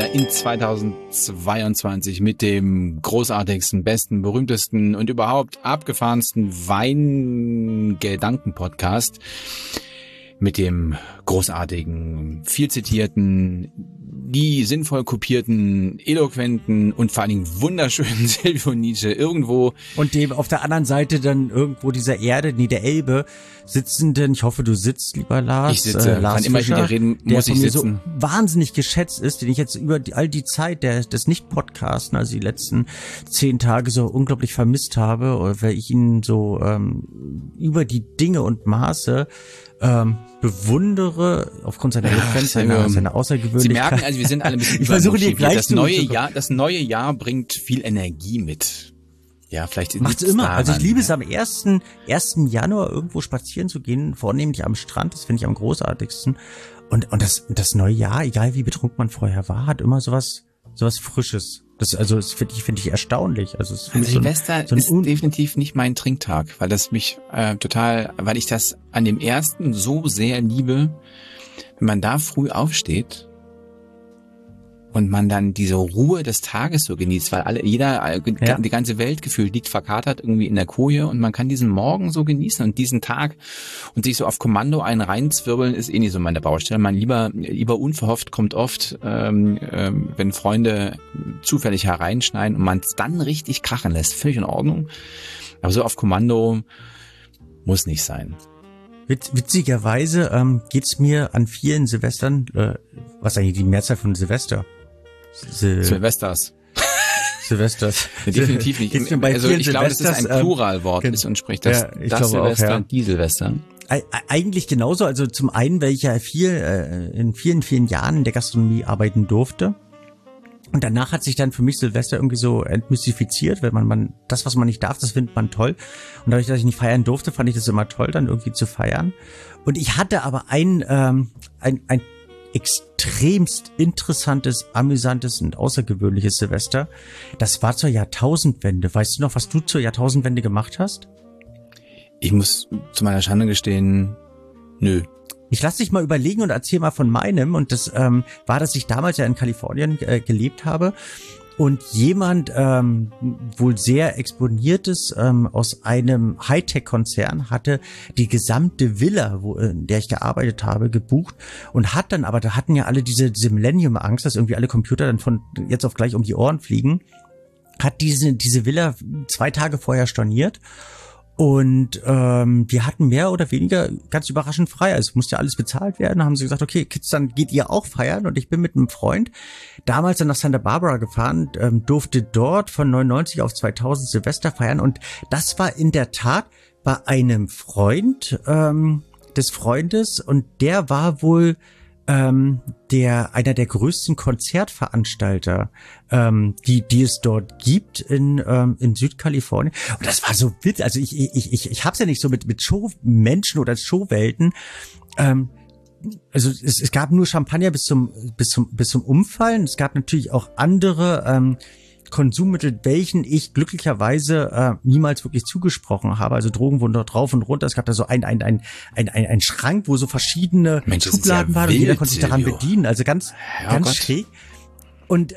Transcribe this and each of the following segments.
Silvester in 2022 mit dem großartigsten, besten, berühmtesten und überhaupt abgefahrensten Weingedanken-Podcast mit dem großartigen, viel zitierten, die sinnvoll kopierten, eloquenten und vor allen Dingen wunderschönen Silvio Nietzsche irgendwo. Und dem auf der anderen Seite dann irgendwo dieser Erde, der Elbe, sitzenden, ich hoffe, du sitzt, lieber Lars. Ich sitze, Lars wann immer ich mit dir reden, muss ich sitzen. So wahnsinnig geschätzt ist, den ich jetzt über all die Zeit des Nicht-Podcasten, also die letzten 10 Tage so unglaublich vermisst habe, weil ich ihn so über die Dinge und Maße bewundere aufgrund seiner Eloquenz, seiner Außergewöhnlichkeit. Sie merken, also wir sind alle ein bisschen ich versuche dir gleich das neue Jahr bringt viel Energie mit. Ja, vielleicht macht's immer. Daran, also ich liebe es am 1. Januar irgendwo spazieren zu gehen, vornehmlich am Strand, das finde ich am großartigsten. Und das neue Jahr, egal wie betrunken man vorher war, hat immer sowas Frisches. Das finde ich erstaunlich. Also Silvester ist definitiv nicht mein Trinktag, weil das mich weil ich das an dem ersten so sehr liebe, wenn man da früh aufsteht und man dann diese Ruhe des Tages so genießt, weil die ganze Welt gefühlt liegt verkatert irgendwie in der Koje und man kann diesen Morgen so genießen und diesen Tag und sich so auf Kommando einen reinzwirbeln ist eh nicht so meine Baustelle. Man lieber unverhofft kommt oft, wenn Freunde zufällig hereinschneiden und man es dann richtig krachen lässt. Völlig in Ordnung. Aber so auf Kommando muss nicht sein. Witzigerweise geht's mir an vielen Silvestern, was eigentlich die Mehrzahl von Silvester? Silvesters. Definitiv nicht. Also ich glaube, dass das ein Pluralwort ist und spricht das Silvester und die Silvester. Eigentlich genauso. Also zum einen, weil ich ja in vielen, vielen Jahren in der Gastronomie arbeiten durfte. Und danach hat sich dann für mich Silvester irgendwie so entmystifiziert, weil man das, was man nicht darf, das findet man toll. Und dadurch, dass ich nicht feiern durfte, fand ich das immer toll, dann irgendwie zu feiern. Und ich hatte aber ein extremst interessantes, amüsantes und außergewöhnliches Silvester. Das war zur Jahrtausendwende. Weißt du noch, was du zur Jahrtausendwende gemacht hast? Ich muss zu meiner Schande gestehen, nö. Ich lass dich mal überlegen und erzähl mal von meinem. Und das war, dass ich damals ja in Kalifornien gelebt habe. Und jemand, wohl sehr Exponiertes aus einem Hightech-Konzern hatte die gesamte Villa, in der ich gearbeitet habe, gebucht und hat dann, aber da hatten ja alle diese Millennium-Angst, dass irgendwie alle Computer dann von jetzt auf gleich um die Ohren fliegen, hat diese Villa 2 Tage vorher storniert. Und wir hatten mehr oder weniger ganz überraschend frei. Also musste ja alles bezahlt werden. Da haben sie gesagt, okay, Kids, dann geht ihr auch feiern. Und ich bin mit einem Freund damals dann nach Santa Barbara gefahren, durfte dort von 99 auf 2000 Silvester feiern. Und das war in der Tat bei einem Freund des Freundes. Und der war wohl einer der größten Konzertveranstalter, die es dort gibt in Südkalifornien. Und das war so witzig. Also ich hab's ja nicht so mit Showmenschen oder Showwelten. Also es gab nur Champagner bis zum Umfallen. Es gab natürlich auch andere Konsummittel, welchen ich glücklicherweise niemals wirklich zugesprochen habe. Also Drogen wurden dort rauf und runter. Es gab da so ein Schrank, wo so verschiedene Schubladen waren und jeder konnte sich daran bedienen. Also ganz schräg. Und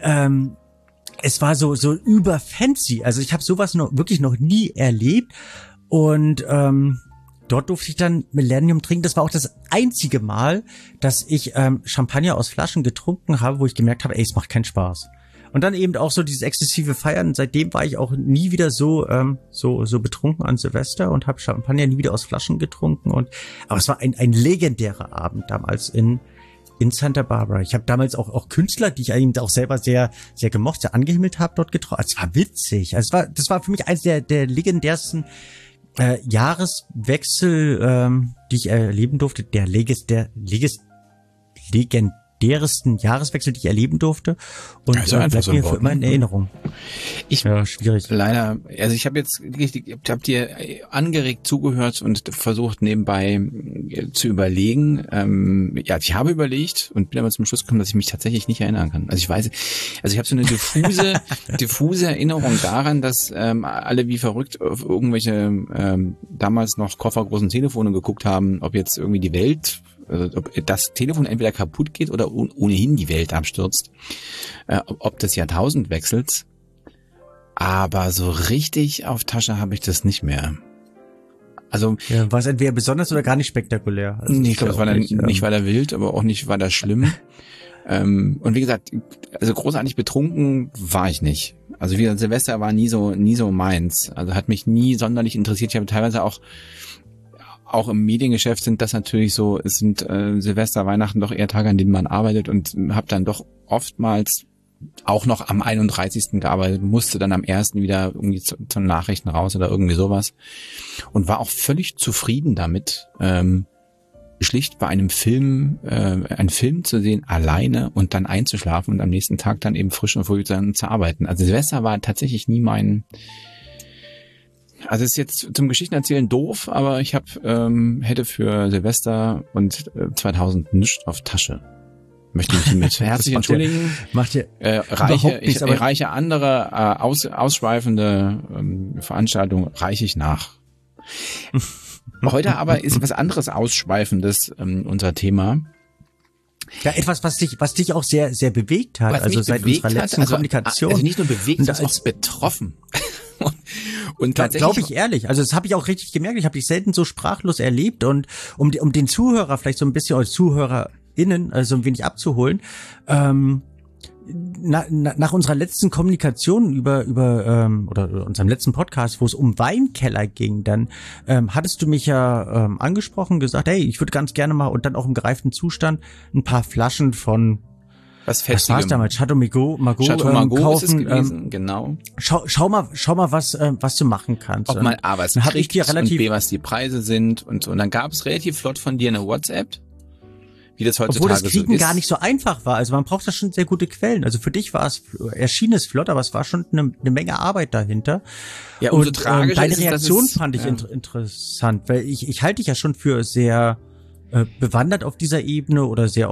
es war so über fancy. Also ich habe sowas wirklich noch nie erlebt. Und dort durfte ich dann Millennium trinken. Das war auch das einzige Mal, dass ich Champagner aus Flaschen getrunken habe, wo ich gemerkt habe, es macht keinen Spaß. Und dann eben auch so dieses exzessive Feiern. Seitdem war ich auch nie wieder so betrunken an Silvester und habe Champagner nie wieder aus Flaschen getrunken. Aber es war ein legendärer Abend damals in Santa Barbara. Ich habe damals auch Künstler, die ich eben auch selber sehr, sehr gemocht, sehr angehimmelt habe, dort getroffen. Es war witzig. Also das war für mich eines der legendärsten Jahreswechsel, die ich erleben durfte. Der legendärsten Jahreswechsel, die ich erleben durfte. Und also bleibt mir für immer in Erinnerung. Schwierig. Leider, also ich habe dir angeregt zugehört und versucht nebenbei zu überlegen. Ich habe überlegt und bin aber zum Schluss gekommen, dass ich mich tatsächlich nicht erinnern kann. Also ich habe so eine diffuse Erinnerung daran, dass alle wie verrückt auf irgendwelche damals noch koffergroßen Telefone geguckt haben, ob jetzt irgendwie die Welt also ob das Telefon entweder kaputt geht oder ohnehin die Welt abstürzt, ob das Jahrtausend wechselt. Aber so richtig auf Tasche habe ich das nicht mehr. Also ja, war es entweder besonders oder gar nicht spektakulär? Also ich glaube, es war dann nicht weiter wild, aber auch nicht weiter schlimm. Und wie gesagt, also großartig betrunken war ich nicht. Also wie gesagt, Silvester war nie so meins. Also hat mich nie sonderlich interessiert. Ich habe teilweise auch im Mediengeschäft sind das natürlich so, es sind Silvester, Weihnachten doch eher Tage, an denen man arbeitet, und habe dann doch oftmals auch noch am 31. gearbeitet, musste dann am 1. wieder irgendwie zu Nachrichten raus oder irgendwie sowas, und war auch völlig zufrieden damit, schlicht bei einem Film, einen Film zu sehen, alleine, und dann einzuschlafen und am nächsten Tag dann eben frisch und früh zu arbeiten. Also Silvester war tatsächlich nie also ist jetzt zum Geschichtenerzählen doof, aber ich hätte für Silvester und 2000 nichts auf Tasche. Möchte mich hiermit herzlich entschuldigen. Reiche andere ausschweifende Veranstaltungen reiche ich nach. Heute aber ist was anderes Ausschweifendes unser Thema. Ja, etwas, was dich auch sehr, sehr bewegt hat, also seit unserer letzten Kommunikation. Also nicht nur bewegt, sondern auch betroffen. Und tatsächlich, glaube ich ehrlich, also das habe ich auch richtig gemerkt, ich habe dich selten so sprachlos erlebt, und um den Zuhörer vielleicht so ein bisschen, oder ZuhörerInnen, also ein wenig abzuholen, nach unserer letzten Kommunikation über oder unserem letzten Podcast, wo es um Weinkeller ging, dann hattest du mich ja angesprochen, gesagt, hey, ich würde ganz gerne mal, und dann auch im gereiften Zustand, ein paar Flaschen von was war es damals? Chateau Margaux kaufen, ist es gewesen, genau. Schau mal, was du machen kannst. Ob man A, was kriegt, und B, was die Preise sind und so. Und dann gab es relativ flott von dir eine WhatsApp, wie das heutzutage so ist. Obwohl das Kriegen gar nicht so einfach war. Also man braucht da schon sehr gute Quellen. Also für dich erschien es flott, aber es war schon eine Menge Arbeit dahinter. Ja, umso tragischer deine Reaktion fand ich interessant, weil ich halte dich ja schon für sehr bewandert auf dieser Ebene oder sehr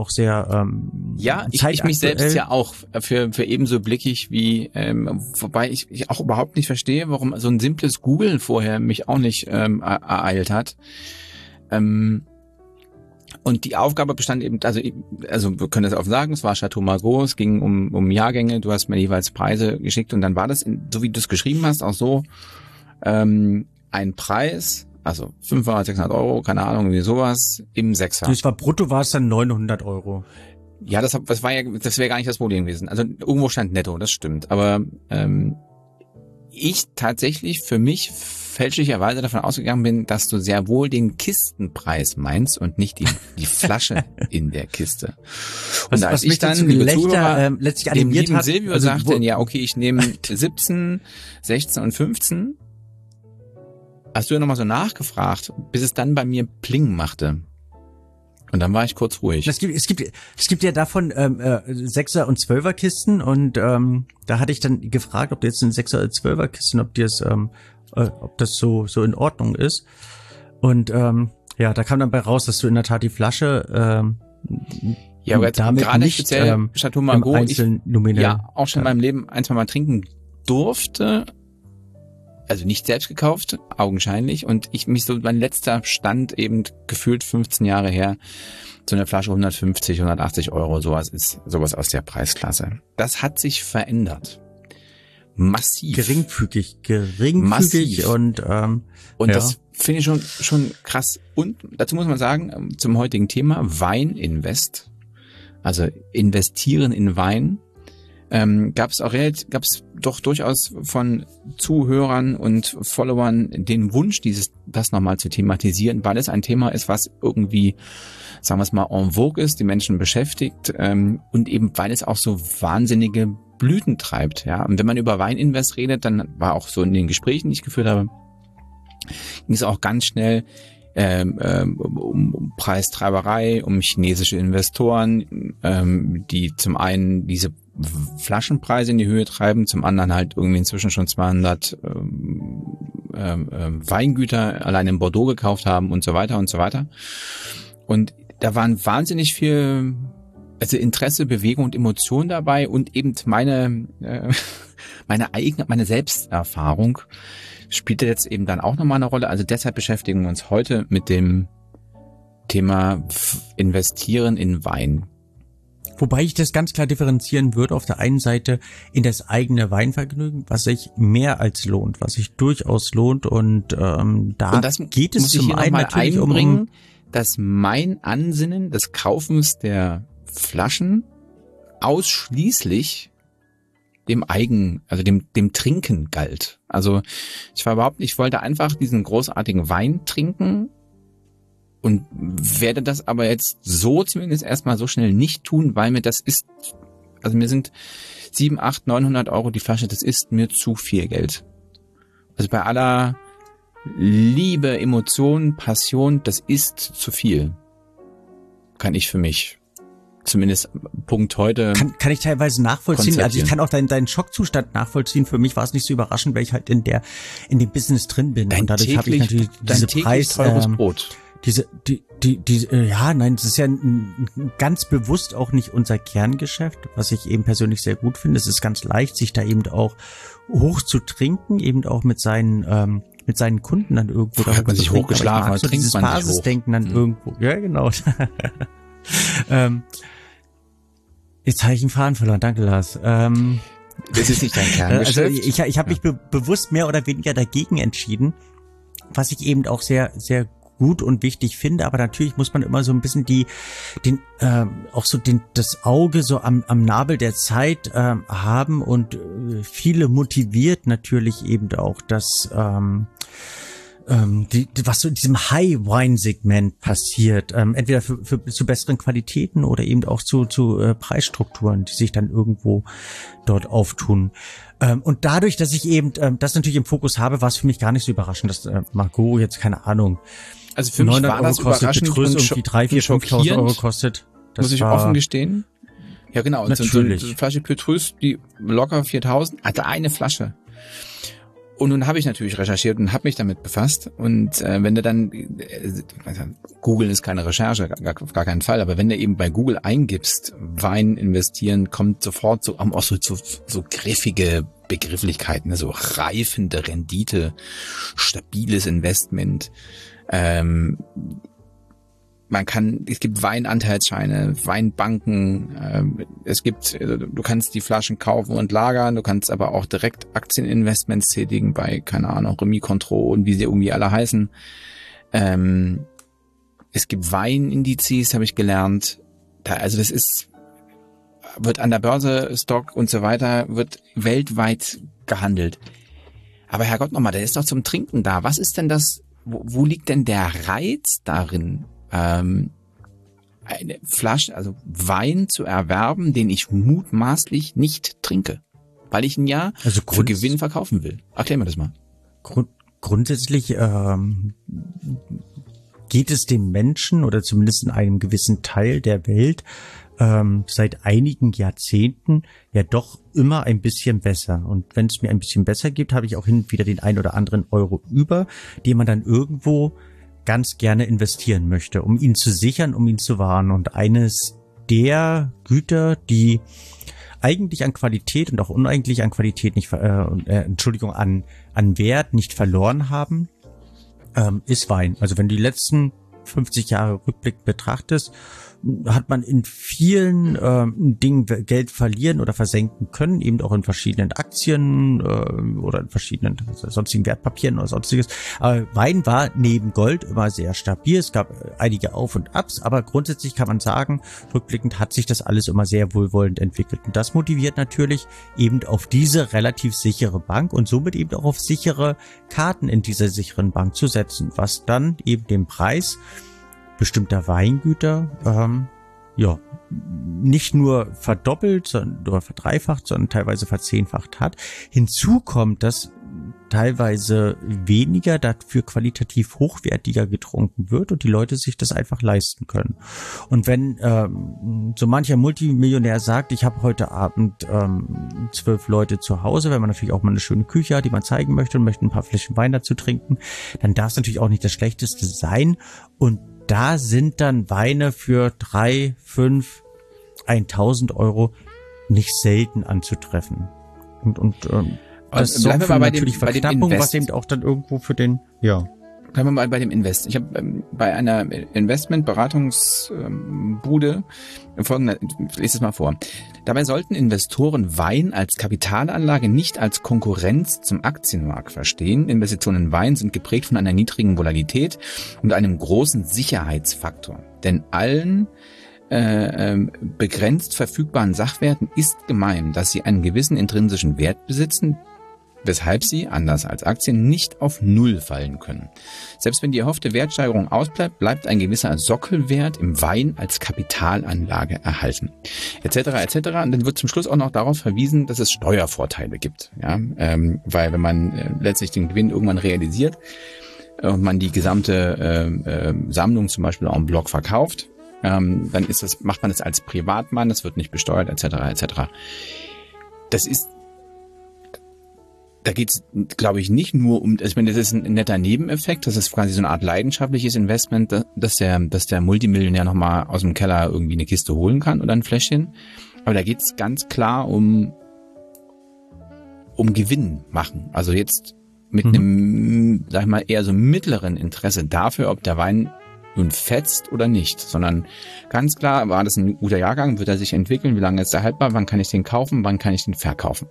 ich mich selbst ja auch für ebenso blickig wie wobei ich auch überhaupt nicht verstehe, warum so ein simples Googlen vorher mich auch nicht ereilt hat. Und die Aufgabe bestand eben, also wir können das auch sagen, es war Chateau Margaux, es ging um Jahrgänge, du hast mir jeweils Preise geschickt, und dann war das, so wie du es geschrieben hast, auch so ein Preis, also 500, 600 Euro, keine Ahnung, wie sowas, im Sechser. Das war brutto, war es dann 900 Euro. Ja, das wäre gar nicht das Problem gewesen. Also irgendwo stand netto, das stimmt. Aber ich tatsächlich für mich fälschlicherweise davon ausgegangen bin, dass du sehr wohl den Kistenpreis meinst und nicht die Flasche in der Kiste. Und als ich dann, liebe Zuhörer, letztlich dem lieben hat, Silvio sagte, ja, okay, ich nehme 17, 16 und 15, hast du ja nochmal so nachgefragt, bis es dann bei mir Pling machte. Und dann war ich kurz ruhig. Es gibt ja davon 6er und 12er Kisten, und da hatte ich dann gefragt, ob du jetzt eine 6er oder 12er Kisten, ob das so in Ordnung ist. Und da kam dann bei raus, dass du in der Tat die Flasche ja, aber jetzt damit gerade nicht speziell Chateau Margaux, ich auch schon in meinem Leben ein, zwei Mal trinken durfte. Also nicht selbst gekauft, augenscheinlich. Und mein letzter Stand eben gefühlt 15 Jahre her, so eine Flasche 150, 180 Euro, sowas aus der Preisklasse. Das hat sich verändert. Massiv. Geringfügig. Massiv. Und das finde ich schon krass. Und dazu muss man sagen, zum heutigen Thema Weininvest, also investieren in Wein, gab es doch durchaus von Zuhörern und Followern den Wunsch, das nochmal zu thematisieren, weil es ein Thema ist, was irgendwie, sagen wir es mal, en vogue ist, die Menschen beschäftigt, und eben weil es auch so wahnsinnige Blüten treibt. Ja, und wenn man über Weininvest redet, dann war auch so in den Gesprächen, die ich geführt habe, ging es auch ganz schnell um Preistreiberei, um chinesische Investoren, die zum einen diese Flaschenpreise in die Höhe treiben, zum anderen halt irgendwie inzwischen schon 200 Weingüter allein in Bordeaux gekauft haben und so weiter und so weiter. Und da waren wahnsinnig viel Interesse, Bewegung und Emotion dabei, und eben meine Selbsterfahrung spielte jetzt eben dann auch nochmal eine Rolle. Also deshalb beschäftigen wir uns heute mit dem Thema Investieren in Wein. Wobei ich das ganz klar differenzieren würde. Auf der einen Seite in das eigene Weinvergnügen, was sich mehr als lohnt, was sich durchaus lohnt. Und das geht es zum einen natürlich um, dass mein Ansinnen des Kaufens der Flaschen ausschließlich dem Trinken galt. Also ich wollte einfach diesen großartigen Wein trinken und werde das aber jetzt so zumindest erstmal so schnell nicht tun, weil mir mir sind 700, 800, 900 Euro die Flasche, das ist mir zu viel Geld. Also bei aller Liebe, Emotion, Passion, das ist zu viel. Kann ich für mich zumindest Punkt heute. Kann ich teilweise nachvollziehen. Also ich kann auch deinen Schockzustand nachvollziehen. Für mich war es nicht so überraschend, weil ich halt in dem Business drin bin. Und dadurch habe ich natürlich diese teures Brot. Das ist ja ganz bewusst auch nicht unser Kerngeschäft, was ich eben persönlich sehr gut finde. Es ist ganz leicht, sich da eben auch hoch zu trinken, eben auch mit seinen Kunden dann irgendwo. Da hat man sich hochgeschlafen, so dieses Basisdenken dann irgendwo. Ja, genau. Jetzt habe ich einen Faden verloren. Danke, Lars. Das ist nicht dein Kerngeschäft. Also ich habe mich bewusst mehr oder weniger dagegen entschieden, was ich eben auch sehr, sehr gut und wichtig finde, aber natürlich muss man immer so ein bisschen das Auge so am Nabel der Zeit haben und viele motiviert natürlich eben auch das was so in diesem High-Wine-Segment passiert, entweder zu besseren Qualitäten oder eben auch zu Preisstrukturen, die sich dann irgendwo dort auftun. Und dadurch, dass ich eben das natürlich im Fokus habe, war es für mich gar nicht so überraschend, dass Margot jetzt, keine Ahnung, also für mich war das überraschend und irgendwie 3.000, 4.000, 5.000 Euro kostet. Das muss ich offen gestehen. Ja, genau. Natürlich. So eine Flasche Petrus, die locker 4.000, hatte eine Flasche. Und nun habe ich natürlich recherchiert und habe mich damit befasst. Und wenn du dann, Google ist keine Recherche, auf gar keinen Fall, aber wenn du eben bei Google eingibst, Wein investieren, kommt sofort so griffige Begrifflichkeiten, so reifende Rendite, stabiles Investment. Es gibt Weinanteilsscheine, Weinbanken, du kannst die Flaschen kaufen und lagern, du kannst aber auch direkt Aktieninvestments tätigen bei, keine Ahnung, Remy Cointreau und wie sie irgendwie alle heißen. Es gibt Weinindizes, habe ich gelernt. Wird an der Börse, Stock und so weiter, wird weltweit gehandelt. Aber Herrgott nochmal, der ist doch zum Trinken da. Was ist denn das, wo liegt denn der Reiz darin, eine Flasche, also Wein zu erwerben, den ich mutmaßlich nicht trinke, weil ich ihn für Gewinn verkaufen will? Erklär mir das mal. Grundsätzlich geht es dem Menschen oder zumindest in einem gewissen Teil der Welt seit einigen Jahrzehnten ja doch immer ein bisschen besser. Und wenn es mir ein bisschen besser gibt, habe ich auch hin und wieder den ein oder anderen Euro über, den man dann irgendwo ganz gerne investieren möchte, um ihn zu sichern, um ihn zu wahren. Und eines der Güter, die eigentlich an Qualität und auch uneigentlich an Qualität an Wert nicht verloren haben, ist Wein. Also wenn du die letzten 50 Jahre Rückblick betrachtest, hat man in vielen Dingen Geld verlieren oder versenken können, eben auch in verschiedenen Aktien oder in verschiedenen sonstigen Wertpapieren oder sonstiges. Aber Wein war neben Gold immer sehr stabil. Es gab einige Auf- und Abs, aber grundsätzlich kann man sagen, rückblickend hat sich das alles immer sehr wohlwollend entwickelt. Und das motiviert natürlich eben auf diese relativ sichere Bank und somit eben auch auf sichere Karten in dieser sicheren Bank zu setzen, was dann eben den Preis bestimmter Weingüter nicht nur verdoppelt oder verdreifacht, sondern teilweise verzehnfacht hat. Hinzu kommt, dass teilweise weniger dafür qualitativ hochwertiger getrunken wird und die Leute sich das einfach leisten können. Und wenn so mancher Multimillionär sagt, ich habe heute Abend 12 Leute zu Hause, wenn man natürlich auch mal eine schöne Küche hat, die man zeigen möchte und möchte ein paar Flaschen Wein dazu trinken, dann darf es natürlich auch nicht das Schlechteste sein. Und da sind dann Weine für 3, 5, 1.000 Euro nicht selten anzutreffen. Und das sorgt für natürlich Verknappung, was eben auch dann irgendwo für den, Bleiben wir mal bei dem Invest. Ich habe bei einer Investmentberatungsbude folgende, ich lese es mal vor. Dabei sollten Investoren Wein als Kapitalanlage nicht als Konkurrenz zum Aktienmarkt verstehen. Investitionen in Wein sind geprägt von einer niedrigen Volatilität und einem großen Sicherheitsfaktor. Denn allen begrenzt verfügbaren Sachwerten ist gemein, dass sie einen gewissen intrinsischen Wert besitzen, weshalb sie, anders als Aktien, nicht auf Null fallen können. Selbst wenn die erhoffte Wertsteigerung ausbleibt, bleibt ein gewisser Sockelwert im Wein als Kapitalanlage erhalten. Etc. etc. Und dann wird zum Schluss auch noch darauf verwiesen, dass es Steuervorteile gibt. Ja? Weil wenn man letztlich den Gewinn irgendwann realisiert und man die gesamte Sammlung zum Beispiel en bloc verkauft, dann macht man es als Privatmann, das wird nicht besteuert, etc. etc. Da geht's, glaube ich, nicht nur um, ich meine, das ist ein netter Nebeneffekt, das ist quasi so eine Art leidenschaftliches Investment, dass der Multimillionär nochmal aus dem Keller irgendwie eine Kiste holen kann oder ein Fläschchen. Aber da geht's ganz klar um Gewinn machen. Also jetzt mit einem, sag ich mal, eher so mittleren Interesse dafür, ob der Wein nun fetzt oder nicht, sondern ganz klar, war das ein guter Jahrgang, wird er sich entwickeln, wie lange ist er haltbar, wann kann ich den kaufen, wann kann ich den verkaufen.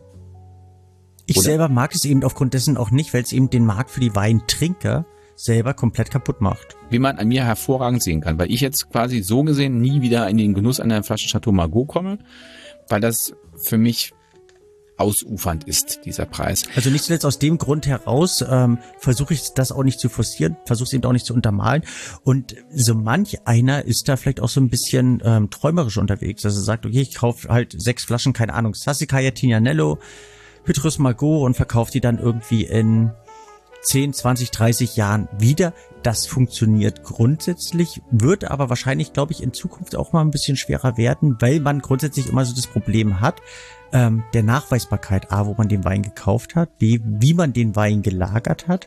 Ich selber mag es eben aufgrund dessen auch nicht, weil es eben den Markt für die Weintrinker selber komplett kaputt macht. Wie man an mir hervorragend sehen kann, weil ich jetzt quasi so gesehen nie wieder in den Genuss einer Flasche Chateau Margaux komme, weil das für mich ausufernd ist, dieser Preis. Also nicht zuletzt aus dem Grund heraus versuche ich das auch nicht zu forcieren, versuche es eben auch nicht zu untermalen. Und so manch einer ist da vielleicht auch so ein bisschen träumerisch unterwegs, dass er sagt, okay, ich kaufe halt 6 Flaschen, keine Ahnung, Sassicaia, Tignanello, Petrus Margaux und verkaufe die dann irgendwie in 10, 20, 30 Jahren wieder. Das funktioniert grundsätzlich, wird aber wahrscheinlich, glaube ich, in Zukunft auch mal ein bisschen schwerer werden, weil man grundsätzlich immer so das Problem hat, der Nachweisbarkeit, A, wo man den Wein gekauft hat, B, wie man den Wein gelagert hat,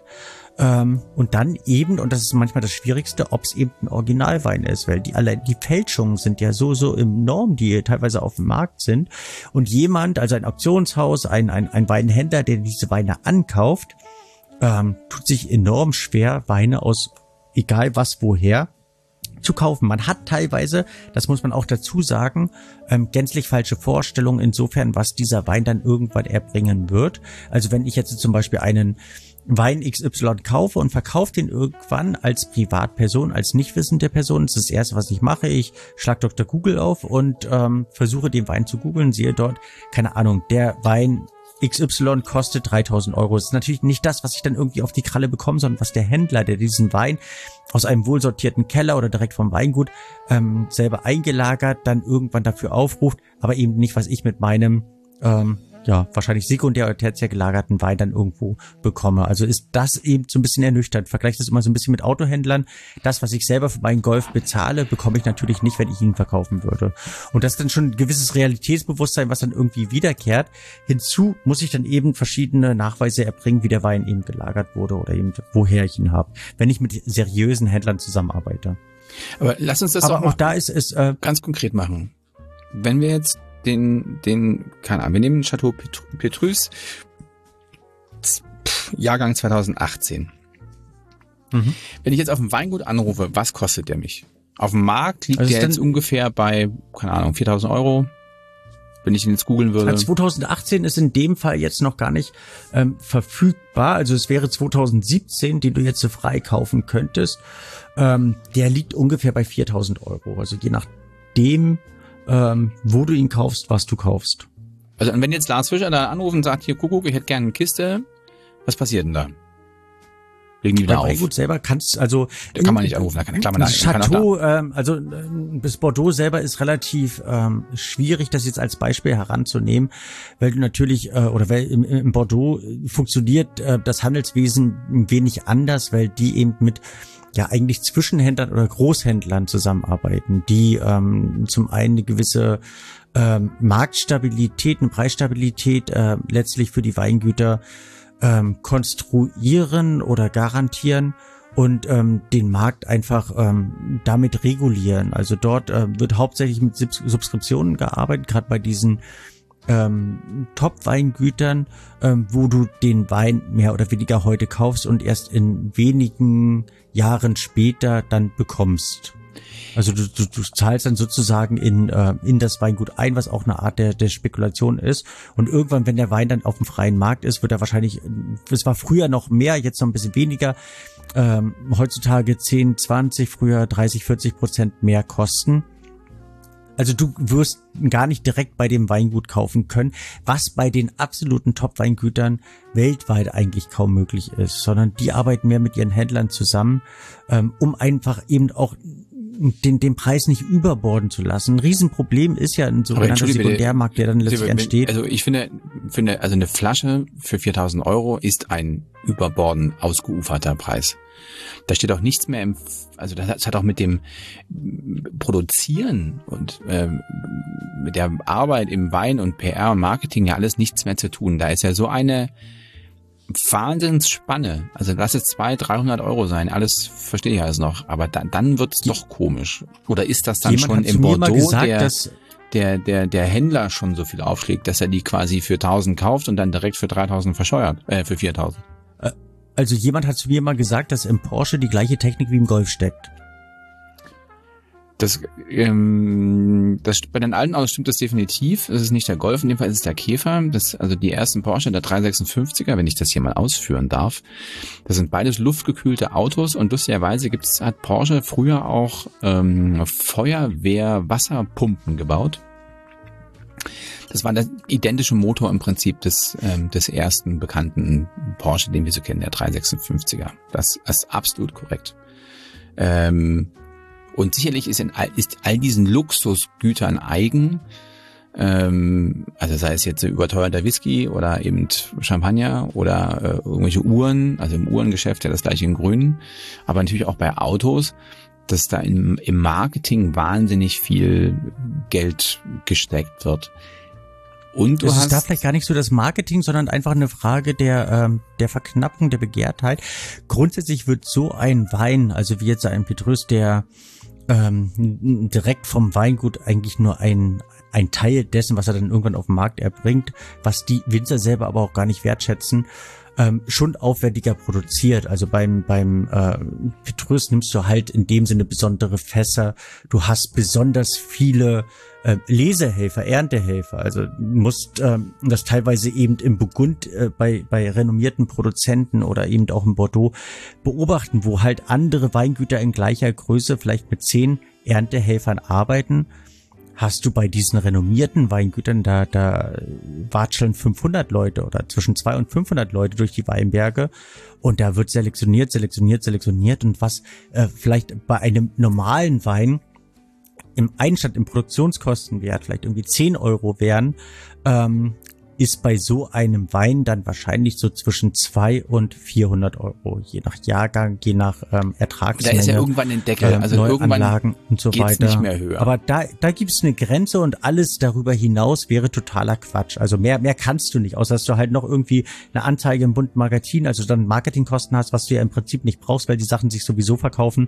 und dann eben, und das ist manchmal das Schwierigste, ob es eben ein Originalwein ist, weil die Fälschungen sind ja so enorm, die teilweise auf dem Markt sind, und jemand, also ein Auktionshaus, ein Weinhändler, der diese Weine ankauft, tut sich enorm schwer, Weine aus egal was woher zu kaufen. Man hat teilweise, das muss man auch dazu sagen, gänzlich falsche Vorstellungen insofern, was dieser Wein dann irgendwann erbringen wird. Also wenn ich jetzt zum Beispiel einen Wein XY kaufe und verkaufe den irgendwann als Privatperson, als nicht wissende Person, das ist das Erste, was ich mache. Ich schlage Dr. Google auf und versuche den Wein zu googeln, sehe dort, keine Ahnung, der Wein XY kostet 3.000 Euro. Das ist natürlich nicht das, was ich dann irgendwie auf die Kralle bekomme, sondern was der Händler, der diesen Wein aus einem wohlsortierten Keller oder direkt vom Weingut selber eingelagert, dann irgendwann dafür aufruft, aber eben nicht, was ich mit meinem wahrscheinlich sekundär oder tertiär gelagerten Wein dann irgendwo bekomme. Also ist das eben so ein bisschen ernüchternd. Vergleiche das immer so ein bisschen mit Autohändlern. Das, was ich selber für meinen Golf bezahle, bekomme ich natürlich nicht, wenn ich ihn verkaufen würde. Und das ist dann schon ein gewisses Realitätsbewusstsein, was dann irgendwie wiederkehrt. Hinzu muss ich dann eben verschiedene Nachweise erbringen, wie der Wein eben gelagert wurde oder eben woher ich ihn habe, wenn ich mit seriösen Händlern zusammenarbeite. Aber lass uns das aber doch mal auch da ist es ganz konkret machen. Wenn wir jetzt keine Ahnung, wir nehmen den Chateau Petrus, Jahrgang 2018. Wenn ich jetzt auf dem Weingut anrufe, was kostet der mich? Auf dem Markt liegt der jetzt ungefähr bei, keine Ahnung, 4.000 Euro, wenn ich ihn jetzt googeln würde. 2018 ist in dem Fall jetzt noch gar nicht verfügbar, also es wäre 2017, den du jetzt so frei kaufen könntest. Der liegt ungefähr bei 4.000 Euro, also je nachdem, wo du ihn kaufst, was du kaufst. Also wenn jetzt Lars Fischer da anruft und sagt, hier Kuckuck, ich hätte gerne eine Kiste, was passiert denn da? Legen die wieder auf? Gut, selber kannst, also da kann man nicht anrufen, da kann man Chateau, also das Bordeaux selber ist relativ schwierig, das jetzt als Beispiel heranzunehmen, weil du natürlich, weil im Bordeaux funktioniert das Handelswesen ein wenig anders, weil die eben mit eigentlich Zwischenhändlern oder Großhändlern zusammenarbeiten, die zum einen eine gewisse Marktstabilität, eine Preisstabilität letztlich für die Weingüter konstruieren oder garantieren und den Markt einfach damit regulieren. Also dort wird hauptsächlich mit Subskriptionen gearbeitet, gerade bei diesen Top-Weingütern, wo du den Wein mehr oder weniger heute kaufst und erst in wenigen Jahren später dann bekommst. Also du zahlst dann sozusagen in das Weingut ein, was auch eine Art der Spekulation ist. Und irgendwann, wenn der Wein dann auf dem freien Markt ist, wird er wahrscheinlich, es war früher noch mehr, jetzt noch ein bisschen weniger, heutzutage 10, 20, früher 30-40% mehr kosten. Also du wirst gar nicht direkt bei dem Weingut kaufen können, was bei den absoluten Top-Weingütern weltweit eigentlich kaum möglich ist, sondern die arbeiten mehr mit ihren Händlern zusammen, um einfach eben auch den Preis nicht überborden zu lassen. Ein Riesenproblem ist ja ein sogenannter Sekundärmarkt, der dann letztlich entsteht. Also ich finde, also eine Flasche für 4.000 € ist ein überbordend ausgeuferter Preis. Da steht auch nichts mehr also das hat auch mit dem Produzieren und mit der Arbeit im Wein und PR und Marketing ja alles nichts mehr zu tun. Da ist ja so eine Wahnsinnsspanne. Also lass es 200-300 € sein. Alles verstehe ich alles noch. Aber dann wird es doch komisch. Oder ist das dann schon im Bordeaux der Händler schon so viel aufschlägt, dass er die quasi für 1.000 kauft und dann direkt für 3.000 verscheuert, für 4.000? Also jemand hat zu mir mal gesagt, dass im Porsche die gleiche Technik wie im Golf steckt. Das bei den alten Autos stimmt das definitiv. Es ist nicht der Golf, in dem Fall ist es der Käfer. Also die ersten Porsche, der 356er, wenn ich das hier mal ausführen darf. Das sind beides luftgekühlte Autos und lustigerweise hat Porsche früher auch Feuerwehr-Wasserpumpen gebaut. Das war der identische Motor im Prinzip des ersten bekannten Porsche, den wir so kennen, der 356er. Das ist absolut korrekt. Und sicherlich ist all diesen Luxusgütern eigen, also sei es jetzt überteuerter Whisky oder eben Champagner oder irgendwelche Uhren, also im Uhrengeschäft ja das gleiche in Grün, aber natürlich auch bei Autos, dass da im Marketing wahnsinnig viel Geld gesteckt wird. Und es ist da vielleicht gar nicht so das Marketing, sondern einfach eine Frage der Verknappung, der Begehrtheit. Grundsätzlich wird so ein Wein, also wie jetzt ein Petrus, der direkt vom Weingut eigentlich nur ein Teil dessen, was er dann irgendwann auf den Markt erbringt, was die Winzer selber aber auch gar nicht wertschätzen, schon aufwendiger produziert. Also beim Petrus nimmst du halt in dem Sinne besondere Fässer. Du hast besonders viele Lesehelfer, Erntehelfer. Also du musst das teilweise eben im Burgund bei renommierten Produzenten oder eben auch im Bordeaux beobachten, wo halt andere Weingüter in gleicher Größe vielleicht mit 10 Erntehelfern arbeiten. Hast du bei diesen renommierten Weingütern, da watscheln 500 Leute oder zwischen 200 und 500 Leute durch die Weinberge und da wird selektioniert und was vielleicht bei einem normalen Wein im Einstand, im Produktionskostenwert vielleicht irgendwie 10 € wären, ist bei so einem Wein dann wahrscheinlich so zwischen 200 und 400 €, je nach Jahrgang, je nach Ertragsmenge. Da ist ja irgendwann ein Deckel, also Neuanlagen und so weiter. Nicht mehr höher. Aber da gibt's eine Grenze und alles darüber hinaus wäre totaler Quatsch. Also mehr kannst du nicht, außer dass du halt noch irgendwie eine Anzeige im bunten Magazin, also dann Marketingkosten hast, was du ja im Prinzip nicht brauchst, weil die Sachen sich sowieso verkaufen.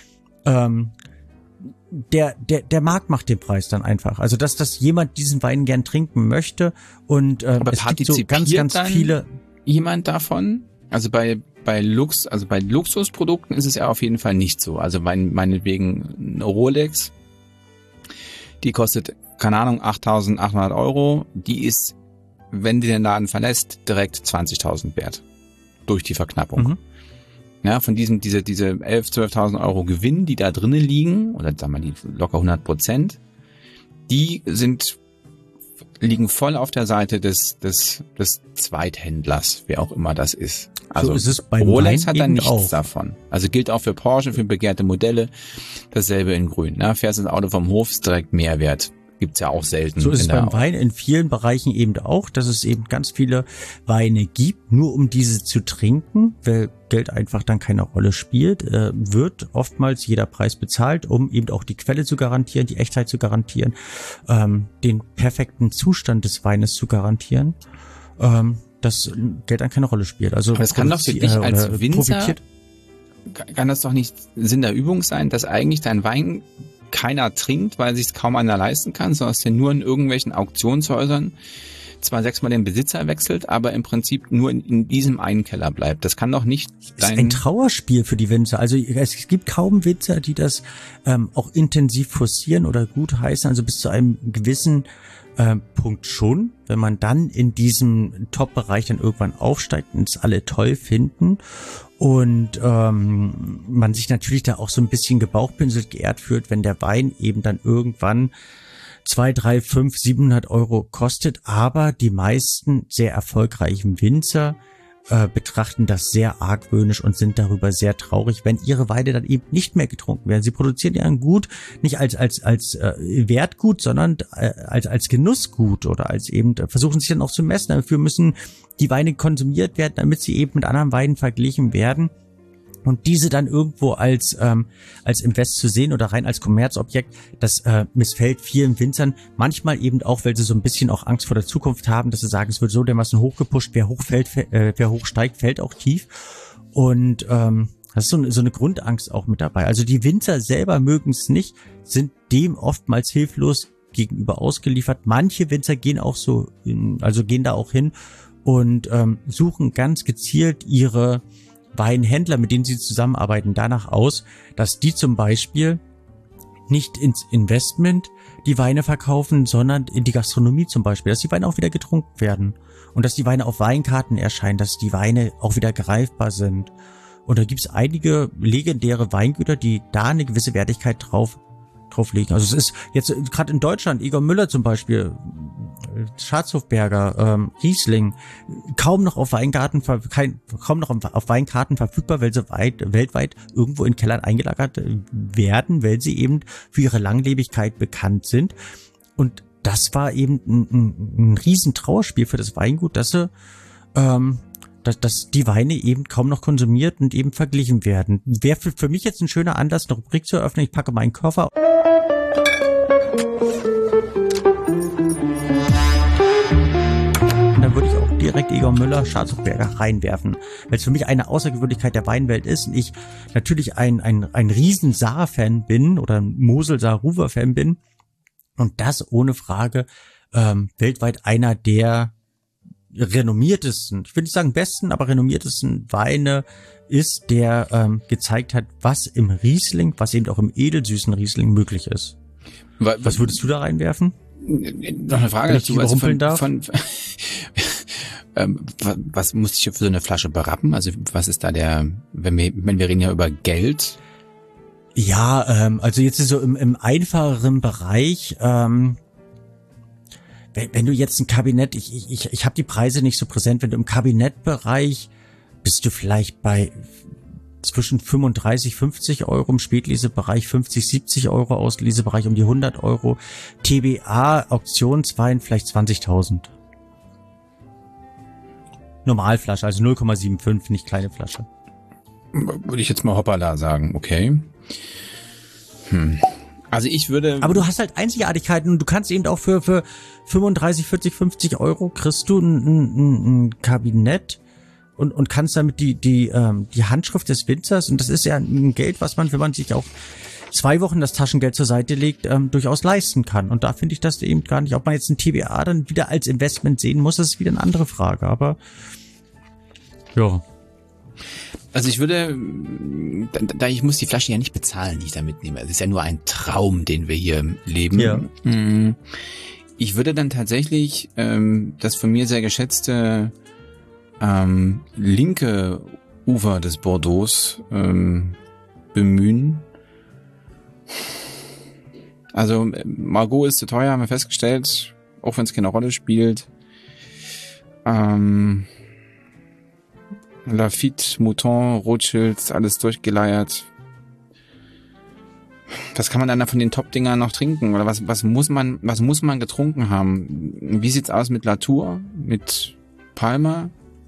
Der Markt macht den Preis dann einfach. Also dass jemand diesen Wein gern trinken möchte und aber es gibt so ganz viele. Jemand davon? Also bei Luxusprodukten ist es ja auf jeden Fall nicht so. Also meinetwegen eine Rolex, die kostet, keine Ahnung, 8.800 €. Die ist, wenn die den Laden verlässt, direkt 20.000 wert. Durch die Verknappung. Mhm. Ja, von diese 11.000-12.000 € Gewinn, die da drinnen liegen, oder sagen wir die locker 100%, die liegen voll auf der Seite des Zweithändlers, wer auch immer das ist. Also so ist es bei Rolex hat da nichts auch davon. Also gilt auch für Porsche, für begehrte Modelle, dasselbe in Grün. Ne? Fährst ins Auto vom Hof, ist direkt Mehrwert. Gibt's ja auch selten. So ist es beim Wein in vielen Bereichen eben auch, dass es eben ganz viele Weine gibt, nur um diese zu trinken, weil Geld einfach dann keine Rolle spielt, wird oftmals jeder Preis bezahlt, um eben auch die Quelle zu garantieren, die Echtheit zu garantieren, den perfekten Zustand des Weines zu garantieren, dass Geld dann keine Rolle spielt. Also aber das kann doch für dich als Winzer, kann das doch nicht Sinn der Übung sein, dass eigentlich dein Wein keiner trinkt, weil sich kaum einer leisten kann, sondern es ja nur in irgendwelchen Auktionshäusern zwar 6-mal den Besitzer wechselt, aber im Prinzip nur in diesem einen Keller bleibt. Das kann doch nicht sein. Das ist ein Trauerspiel für die Winzer. Also es gibt kaum Winzer, die das auch intensiv forcieren oder gut heißen. Also bis zu einem gewissen Punkt schon. Wenn man dann in diesem Top-Bereich dann irgendwann aufsteigt und es alle toll finden und man sich natürlich da auch so ein bisschen gebauchpinselt geehrt fühlt, wenn der Wein eben dann irgendwann 2, 3, 5, 700 Euro kostet, aber die meisten sehr erfolgreichen Winzer betrachten das sehr argwöhnisch und sind darüber sehr traurig, wenn ihre Weine dann eben nicht mehr getrunken werden. Sie produzieren ja ein Gut nicht als Wertgut, sondern als Genussgut oder als eben versuchen sich dann auch zu messen. Dafür müssen die Weine konsumiert werden, damit sie eben mit anderen Weinen verglichen werden. Und diese dann irgendwo als Invest zu sehen oder rein als Kommerzobjekt, das missfällt vielen Winzern. Manchmal eben auch, weil sie so ein bisschen auch Angst vor der Zukunft haben, dass sie sagen, es wird so dermaßen hochgepusht, wer hoch steigt, fällt auch tief. Und das ist so eine Grundangst auch mit dabei. Also die Winzer selber mögen es nicht, sind dem oftmals hilflos gegenüber ausgeliefert. Manche Winzer gehen auch gehen da auch hin und suchen ganz gezielt ihre Weinhändler, mit denen sie zusammenarbeiten, danach aus, dass die zum Beispiel nicht ins Investment die Weine verkaufen, sondern in die Gastronomie zum Beispiel, dass die Weine auch wieder getrunken werden und dass die Weine auf Weinkarten erscheinen, dass die Weine auch wieder greifbar sind. Und da gibt's einige legendäre Weingüter, die da eine gewisse Wertigkeit drauflegen. Also es ist jetzt gerade in Deutschland, Egon Müller zum Beispiel, Schatzhofberger, Riesling, kaum noch auf Weinkarten verfügbar, weil sie weltweit irgendwo in Kellern eingelagert werden, weil sie eben für ihre Langlebigkeit bekannt sind. Und das war eben ein riesen Trauerspiel für das Weingut, dass die Weine eben kaum noch konsumiert und eben verglichen werden. Wäre für mich jetzt ein schöner Anlass, eine Rubrik zu eröffnen. Ich packe meinen Koffer. Und dann würde ich auch direkt Egon Müller, Schatzhofberger reinwerfen, weil es für mich eine Außergewöhnlichkeit der Weinwelt ist und ich natürlich ein riesen Saar-Fan bin oder ein Mosel-Saar-Ruwer-Fan bin und das ohne Frage weltweit einer der renommiertesten, ich will nicht sagen besten, aber renommiertesten Weine ist, der gezeigt hat, was im Riesling, was eben auch im edelsüßen Riesling möglich ist. Was würdest du da reinwerfen? Noch eine Frage dazu, was muss ich für so eine Flasche berappen? Also was ist da wenn wir reden ja über Geld? Ja, also jetzt so im einfacheren Bereich, wenn du jetzt ein Kabinett, ich habe die Preise nicht so präsent, wenn du im Kabinettbereich bist du vielleicht bei zwischen 35, 50 Euro, im Spätlesebereich 50, 70 Euro, Auslesebereich um die 100 Euro, TBA, Auktionswein vielleicht 20.000. Normalflasche, also 0,75, nicht kleine Flasche. Würde ich jetzt mal hoppala sagen, okay. Also ich würde... Aber du hast halt Einzigartigkeiten und du kannst eben auch für 35, 40, 50 Euro kriegst du ein Kabinett und kannst damit die Handschrift des Winzers, und das ist ja ein Geld, was man, wenn man sich auch 2 Wochen das Taschengeld zur Seite legt, durchaus leisten kann. Und da finde ich das eben gar nicht, ob man jetzt ein TBA dann wieder als Investment sehen muss, das ist wieder eine andere Frage, aber ja. Also ich würde, ich muss die Flasche ja nicht bezahlen, die ich da mitnehme. Es ist ja nur ein Traum, den wir hier leben. Ja. Ich würde dann tatsächlich das von mir sehr geschätzte linke Ufer des Bordeaux bemühen. Also Margaux ist zu teuer, haben wir festgestellt, auch wenn es keine Rolle spielt. Lafite, Mouton, Rothschild, alles durchgeleiert. Was kann man dann da von den Top-Dingern noch trinken? Oder was muss man getrunken haben? Wie sieht's aus mit Latour? Mit Palmer?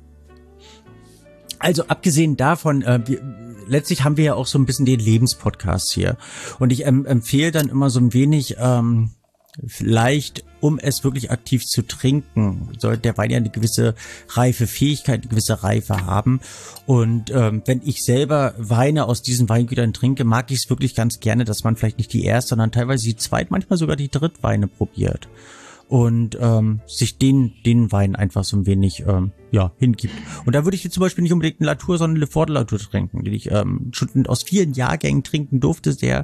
Also abgesehen davon, letztlich haben wir ja auch so ein bisschen den Lebenspodcast hier. Und ich empfehle dann immer so ein wenig vielleicht um es wirklich aktiv zu trinken, soll der Wein ja eine gewisse Reifefähigkeit, eine gewisse Reife haben. Und wenn ich selber Weine aus diesen Weingütern trinke, mag ich es wirklich ganz gerne, dass man vielleicht nicht die erste, sondern teilweise die zweit, manchmal sogar die Drittweine probiert. Und sich den Wein einfach so ein wenig hingibt. Und da würde ich zum Beispiel nicht unbedingt eine Latour, sondern eine Fort Latour trinken, den ich schon aus vielen Jahrgängen trinken durfte, sehr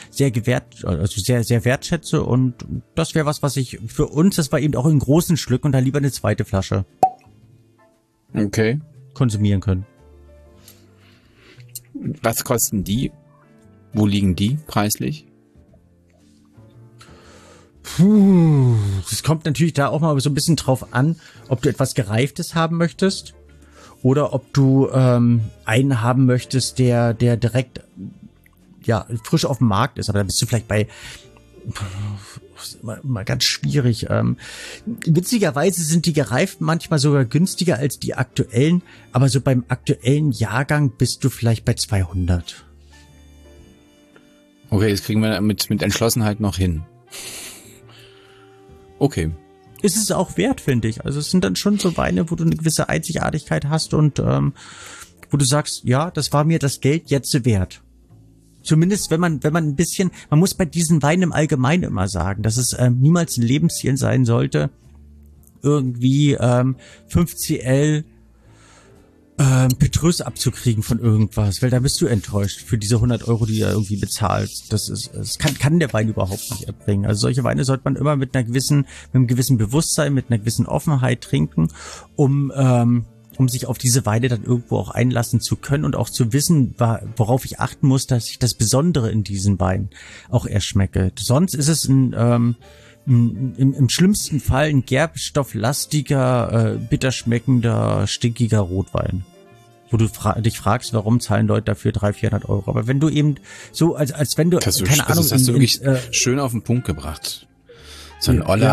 sehr wertschätze. Und das wäre was ich für uns, das war eben auch in großen Schlücken und da lieber eine zweite Flasche konsumieren können. Was kosten die? Wo liegen die preislich? Es kommt natürlich da auch mal so ein bisschen drauf an, ob du etwas Gereiftes haben möchtest oder ob du einen haben möchtest, der direkt frisch auf dem Markt ist. Aber da bist du vielleicht bei mal ganz schwierig. Witzigerweise sind die gereiften manchmal sogar günstiger als die aktuellen, aber so beim aktuellen Jahrgang bist du vielleicht bei 200. Okay, das kriegen wir mit Entschlossenheit noch hin. Okay. Ist es auch wert, finde ich. Also es sind dann schon so Weine, wo du eine gewisse Einzigartigkeit hast und wo du sagst, ja, das war mir das Geld jetzt wert. Zumindest wenn man ein bisschen, man muss bei diesen Weinen im Allgemeinen immer sagen, dass es niemals ein Lebensziel sein sollte, irgendwie 5cl Petrus abzukriegen von irgendwas, weil da bist du enttäuscht für diese 100 Euro, die du irgendwie bezahlst. Das kann der Wein überhaupt nicht erbringen. Also solche Weine sollte man immer mit einem gewissen Bewusstsein, mit einer gewissen Offenheit trinken, um sich auf diese Weine dann irgendwo auch einlassen zu können und auch zu wissen, worauf ich achten muss, dass ich das Besondere in diesen Weinen auch erschmecke. Sonst ist es im schlimmsten Fall ein gerbstofflastiger, bitter schmeckender, stinkiger Rotwein. Wo du dich fragst, warum zahlen Leute dafür 300-400 Euro. Aber wenn du eben so, als wenn du, keine Ahnung. Das hast du wirklich schön auf den Punkt gebracht. So ein Oller,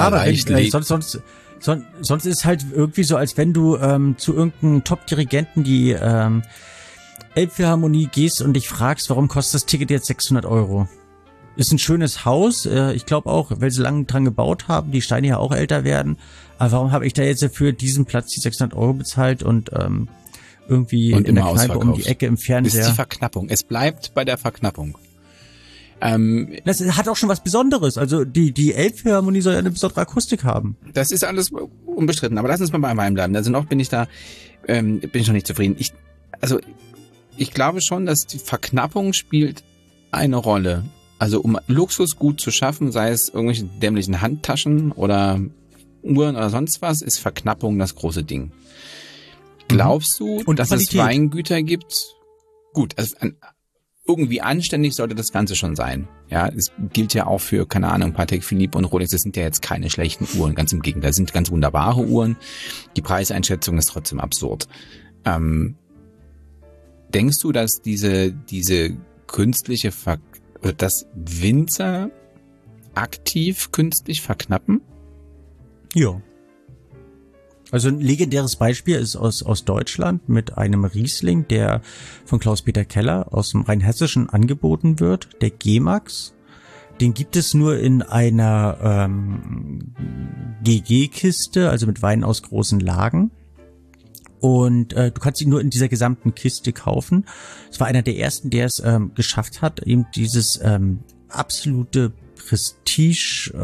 sonst ist halt irgendwie so, als wenn du zu irgendeinem Top-Dirigenten die Elbphilharmonie gehst und dich fragst, warum kostet das Ticket jetzt 600 Euro? Ist ein schönes Haus, ich glaube auch, weil sie lange dran gebaut haben, die Steine ja auch älter werden. Aber warum habe ich da jetzt für diesen Platz die 600 Euro bezahlt und irgendwie und in der Kneipe um die Ecke im Fernseher? Das ist die Verknappung. Es bleibt bei der Verknappung. Das hat auch schon was Besonderes. Also die Elbphilharmonie soll ja eine besondere Akustik haben. Das ist alles unbestritten. Aber lass uns mal bei meinem bleiben. Also noch bin ich noch nicht zufrieden. Ich glaube schon, dass die Verknappung spielt eine Rolle. Also um Luxusgut zu schaffen, sei es irgendwelche dämlichen Handtaschen oder Uhren oder sonst was, ist Verknappung das große Ding. Glaubst du, dass Qualität. Es Weingüter gibt? Gut, also irgendwie anständig sollte das Ganze schon sein. Ja, es gilt ja auch für, keine Ahnung, Patek Philippe und Rolex, das sind ja jetzt keine schlechten Uhren, ganz im Gegenteil, das sind ganz wunderbare Uhren. Die Preiseinschätzung ist trotzdem absurd. Denkst du, dass diese künstliche dass Winzer aktiv künstlich verknappen? Ja. Also ein legendäres Beispiel ist aus Deutschland mit einem Riesling, der von Klaus-Peter Keller aus dem Rheinhessischen angeboten wird, der G-Max. Den gibt es nur in einer GG-Kiste, also mit Wein aus großen Lagen. Und du kannst ihn nur in dieser gesamten Kiste kaufen. Es war einer der ersten, der es geschafft hat, eben dieses absolute Prestige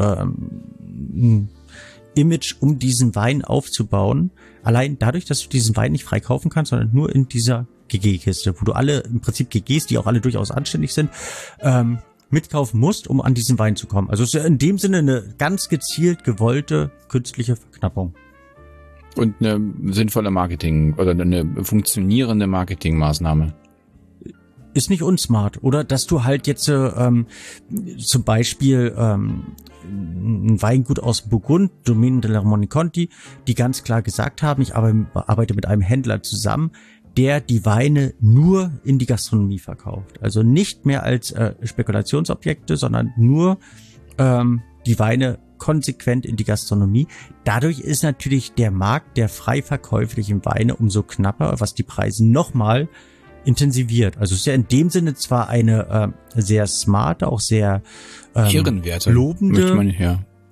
Image um diesen Wein aufzubauen. Allein dadurch, dass du diesen Wein nicht frei kaufen kannst, sondern nur in dieser GG-Kiste, wo du alle im Prinzip GGs, die auch alle durchaus anständig sind, mitkaufen musst, um an diesen Wein zu kommen. Also es ist in dem Sinne eine ganz gezielt gewollte künstliche Verknappung. Und eine sinnvolle Marketing- oder eine funktionierende Marketingmaßnahme. Ist nicht unsmart. Oder dass du halt jetzt zum Beispiel ein Weingut aus Burgund, Domaine de la Moniconti, die ganz klar gesagt haben, ich arbeite mit einem Händler zusammen, der die Weine nur in die Gastronomie verkauft. Also nicht mehr als Spekulationsobjekte, sondern nur die Weine konsequent in die Gastronomie. Dadurch ist natürlich der Markt der frei verkäuflichen Weine umso knapper, was die Preise nochmal intensiviert. Also es ist ja in dem Sinne zwar eine sehr smarte, auch sehr ehrenwerte, lobende,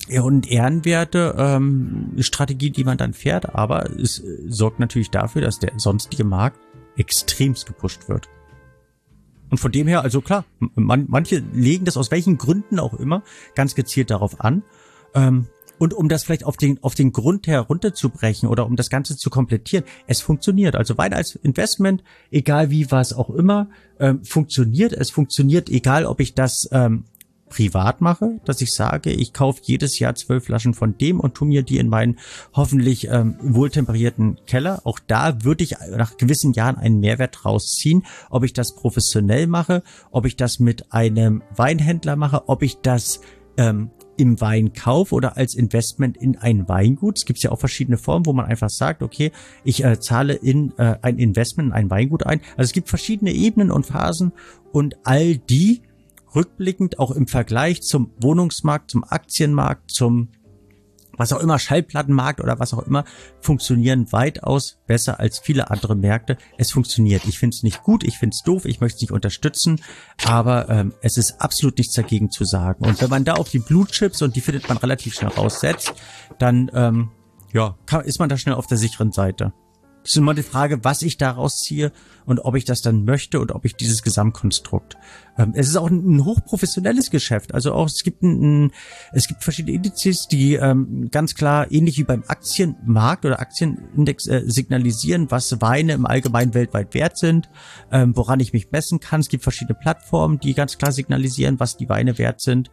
Ja, und ehrenwerte Strategie, die man dann fährt, aber es sorgt natürlich dafür, dass der sonstige Markt extremst gepusht wird. Und von dem her, also klar, manche legen das aus welchen Gründen auch immer ganz gezielt darauf an. Und um das vielleicht auf den Grund herunterzubrechen oder um das Ganze zu komplettieren, es funktioniert. Also Wein als Investment, egal wie was auch immer, funktioniert. Es funktioniert, egal ob ich das privat mache, dass ich sage, ich kaufe jedes Jahr 12 Flaschen von dem und tue mir die in meinen hoffentlich wohltemperierten Keller. Auch da würde ich nach gewissen Jahren einen Mehrwert rausziehen. Ob ich das professionell mache, ob ich das mit einem Weinhändler mache, ob ich das im Weinkauf oder als Investment in ein Weingut. Es gibt ja auch verschiedene Formen, wo man einfach sagt, okay, ich zahle in ein Investment in ein Weingut ein. Also es gibt verschiedene Ebenen und Phasen und all die rückblickend auch im Vergleich zum Wohnungsmarkt, zum Aktienmarkt, zum was auch immer, Schallplattenmarkt oder was auch immer, funktionieren weitaus besser als viele andere Märkte. Es funktioniert. Ich finde es nicht gut, ich finde es doof, ich möchte es nicht unterstützen, aber es ist absolut nichts dagegen zu sagen. Und wenn man da auf die Blue Chips, und die findet man relativ schnell raussetzt, dann ist man da schnell auf der sicheren Seite. Es ist immer die Frage, was ich daraus ziehe und ob ich das dann möchte und ob ich dieses Gesamtkonstrukt. Es ist auch ein hochprofessionelles Geschäft. Also auch es gibt verschiedene Indizes, die ganz klar ähnlich wie beim Aktienmarkt oder Aktienindex signalisieren, was Weine im Allgemeinen weltweit wert sind, woran ich mich messen kann. Es gibt verschiedene Plattformen, die ganz klar signalisieren, was die Weine wert sind.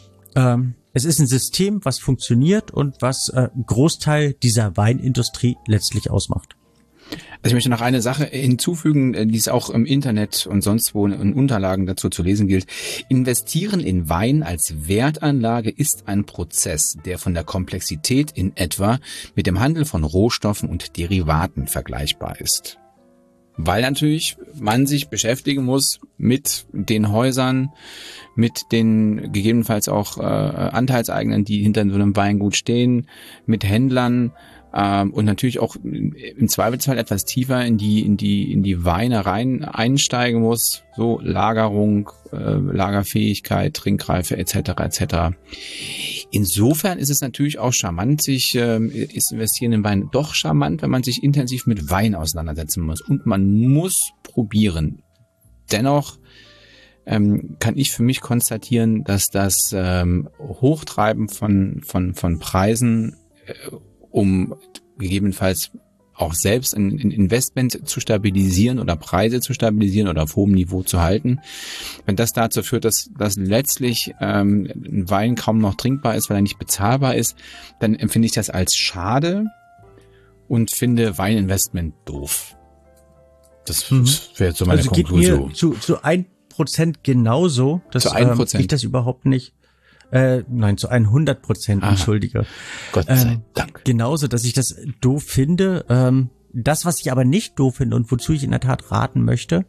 Es ist ein System, was funktioniert und was einen Großteil dieser Weinindustrie letztlich ausmacht. Also ich möchte noch eine Sache hinzufügen, die es auch im Internet und sonst wo in Unterlagen dazu zu lesen gilt. Investieren in Wein als Wertanlage ist ein Prozess, der von der Komplexität in etwa mit dem Handel von Rohstoffen und Derivaten vergleichbar ist. Weil natürlich man sich beschäftigen muss mit den Häusern, mit den gegebenenfalls auch Anteilseignern, die hinter so einem Weingut stehen, mit Händlern, und natürlich auch im Zweifelsfall etwas tiefer in die Weine rein einsteigen muss, so Lagerung, Lagerfähigkeit, Trinkreife etc. etc. Insofern ist es natürlich auch charmant, ist Investieren in Wein doch charmant, wenn man sich intensiv mit Wein auseinandersetzen muss und man muss probieren. Dennoch kann ich für mich konstatieren, dass das Hochtreiben von Preisen um gegebenenfalls auch selbst ein Investment zu stabilisieren oder Preise zu stabilisieren oder auf hohem Niveau zu halten. Wenn das dazu führt, dass letztlich ein Wein kaum noch trinkbar ist, weil er nicht bezahlbar ist, dann empfinde ich das als schade und finde Weininvestment doof. Das wäre jetzt so meine Konklusion. Geht mir zu 1% genauso, dass ich das überhaupt nicht nein, zu 100%, entschuldige. Gott sei Dank. Genauso, dass ich das doof finde. Das, was ich aber nicht doof finde und wozu ich in der Tat raten möchte,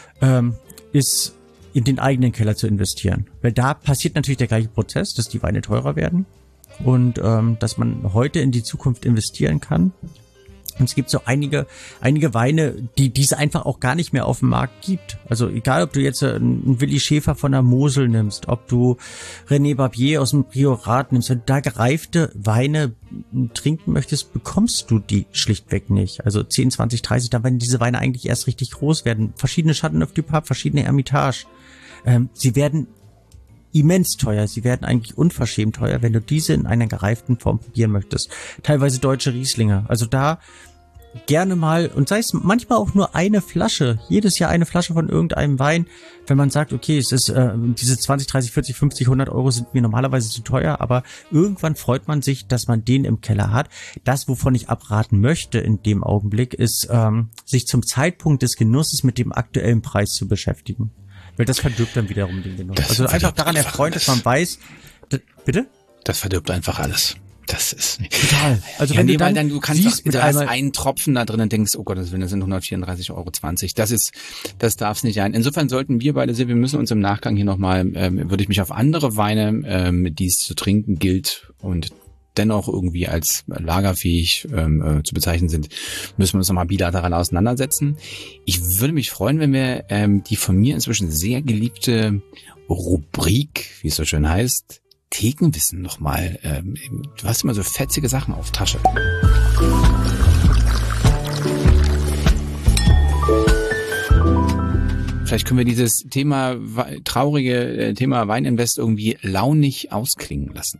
ist in den eigenen Keller zu investieren. Weil da passiert natürlich der gleiche Prozess, dass die Weine teurer werden und dass man heute in die Zukunft investieren kann. Und es gibt so einige Weine, die es einfach auch gar nicht mehr auf dem Markt gibt. Also egal, ob du jetzt einen Willi Schäfer von der Mosel nimmst, ob du René Barbier aus dem Priorat nimmst, wenn du da gereifte Weine trinken möchtest, bekommst du die schlichtweg nicht. Also 10, 20, 30, dann werden diese Weine eigentlich erst richtig groß werden. Verschiedene Chateauneuf du Pape, verschiedene Hermitage. Sie werden immens teuer. Sie werden eigentlich unverschämt teuer, wenn du diese in einer gereiften Form probieren möchtest. Teilweise deutsche Rieslinge. Also da gerne mal, und sei es manchmal auch nur eine Flasche, jedes Jahr eine Flasche von irgendeinem Wein, wenn man sagt, okay, es ist diese 20, 30, 40, 50, 100 Euro sind mir normalerweise zu teuer, aber irgendwann freut man sich, dass man den im Keller hat. Das, wovon ich abraten möchte in dem Augenblick, ist, sich zum Zeitpunkt des Genusses mit dem aktuellen Preis zu beschäftigen. Weil das verdirbt dann wiederum den Genuss. Also einfach daran erfreuen, dass man weiß, bitte? Das verdirbt einfach alles. Das ist nicht. Total. Also ja, wenn du kannst doch, du hast einen Tropfen da drin und denkst, oh Gott, das sind 134,20 Euro. Das darf es nicht sein. Insofern sollten wir beide sehen, wir müssen uns im Nachgang hier nochmal, würde ich mich auf andere Weine, die es zu trinken gilt und dennoch irgendwie als lagerfähig zu bezeichnen sind, müssen wir uns nochmal bilateral auseinandersetzen. Ich würde mich freuen, wenn wir die von mir inzwischen sehr geliebte Rubrik, wie es so schön heißt, Thekenwissen nochmal. Du hast immer so fetzige Sachen auf Tasche. Vielleicht können wir dieses traurige Thema Weininvest irgendwie launig ausklingen lassen.